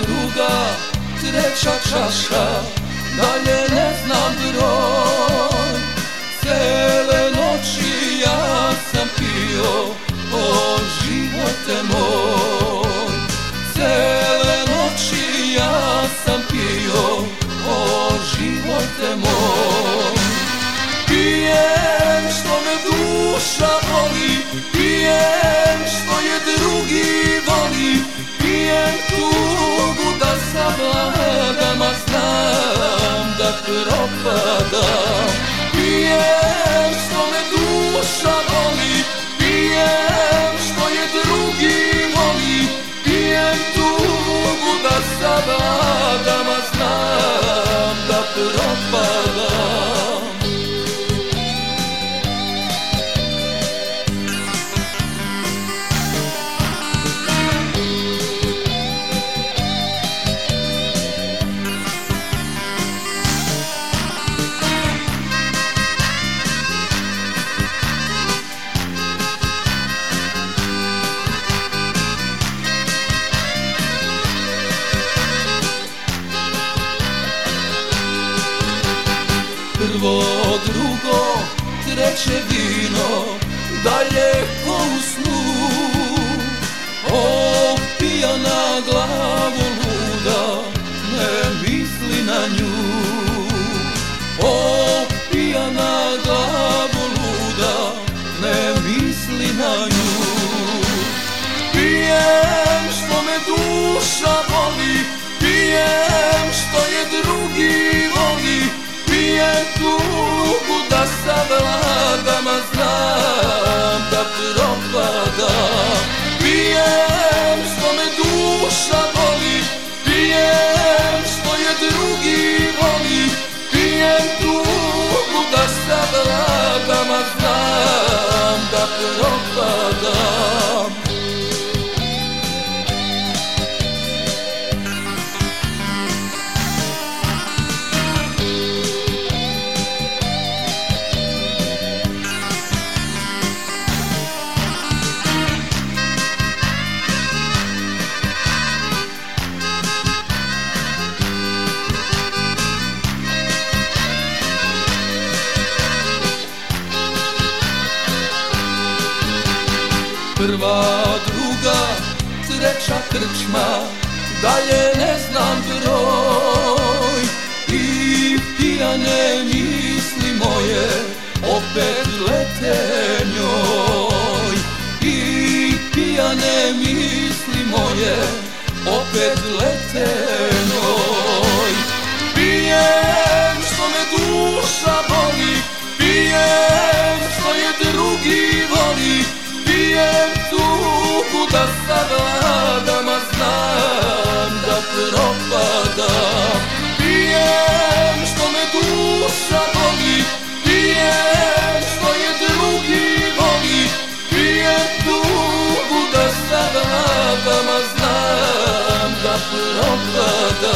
druga, treća čaša, dalje ne znam broj. Cele noći ja sam pio, o živote moj. Cele noći ja sam pio, o živote moj. Pijem što me duša boli, pijem što je drugi voli, pijem tugu da savladam, a znam da propadam. Pijem što me duša boli, pijem što je drugi voli, pijem tugu da savladam, a znam da propadam. Prvo, drugo, treće vino, dalje ko u snu. O, pijana glavo luda, ne misli na nju. O, pijana glavo luda, ne misli na nju. Pijem što me duša boli, pijem što je drugi voli, pijem tugu da savladam, a znam da propadam. Pijem što me duša boli, pijem što je drugi voli, pijem tugu da savladam, a znam da propadam. Prva, druga, treća krčma, dalje ne znam broj. I pijane misli moje opet lete njoj. I pijane misli moje opet lete njoj. Pijem što me duša boli, pijem što je drugi voli, pijem tugu da savladam, a znam da propadam. Pijem što me duša boli, pijem što je drugi voli, pijem tugu da savladam, a znam da propadam.